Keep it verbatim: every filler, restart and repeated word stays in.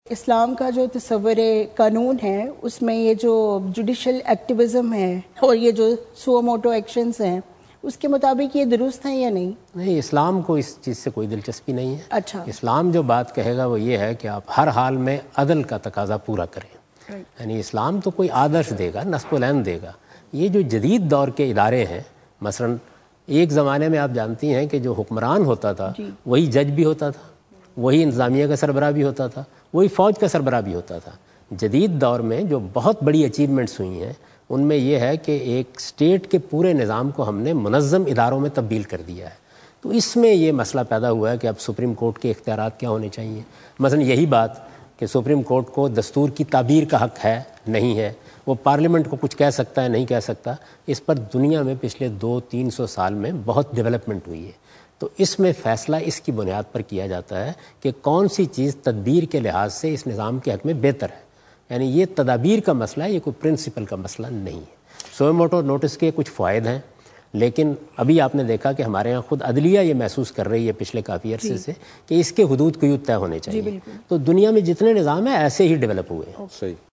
اسلام کا جو تصور قانون ہے اس میں یہ جو جوڈیشل ایکٹیویزم ہے اور یہ جو سو موٹو ایکشنز ہیں اس کے مطابق یہ درست ہیں یا نہیں؟ نہیں، اسلام کو اس چیز سے کوئی دلچسپی نہیں ہے. اچھا. اسلام جو بات کہے گا وہ یہ ہے کہ آپ ہر حال میں عدل کا تقاضا پورا کریں. یعنی اسلام تو کوئی آدرش دے گا، نصب العین دے گا. یہ جو جدید دور کے ادارے ہیں، مثلا ایک زمانے میں آپ جانتی ہیں کہ جو حکمران ہوتا تھا جی. وہی جج بھی ہوتا تھا، وہی انتظامیہ کا سربراہ بھی ہوتا تھا، وہی فوج کا سربراہ بھی ہوتا تھا. جدید دور میں جو بہت بڑی اچیومنٹس ہوئی ہیں ان میں یہ ہے کہ ایک اسٹیٹ کے پورے نظام کو ہم نے منظم اداروں میں تبدیل کر دیا ہے. تو اس میں یہ مسئلہ پیدا ہوا ہے کہ اب سپریم کورٹ کے اختیارات کیا ہونے چاہیے. مثلا یہی بات کہ سپریم کورٹ کو دستور کی تعبیر کا حق ہے نہیں ہے، وہ پارلیمنٹ کو کچھ کہہ سکتا ہے نہیں کہہ سکتا، اس پر دنیا میں پچھلے دو تین سو سال میں بہت ڈیولپمنٹ ہوئی ہے. تو اس میں فیصلہ اس کی بنیاد پر کیا جاتا ہے کہ کون سی چیز تدبیر کے لحاظ سے اس نظام کے حق میں بہتر ہے. یعنی یہ تدابیر کا مسئلہ ہے، یہ کوئی پرنسپل کا مسئلہ نہیں ہے. سو موٹو نوٹس کے کچھ فوائد ہیں، لیکن ابھی آپ نے دیکھا کہ ہمارے ہاں خود عدلیہ یہ محسوس کر رہی ہے پچھلے کافی عرصے سے کہ اس کے حدود قیود طے ہونے چاہیے. تو دنیا میں جتنے نظام ہیں ایسے ہی ڈیولپ ہوئے ہیں. صحیح.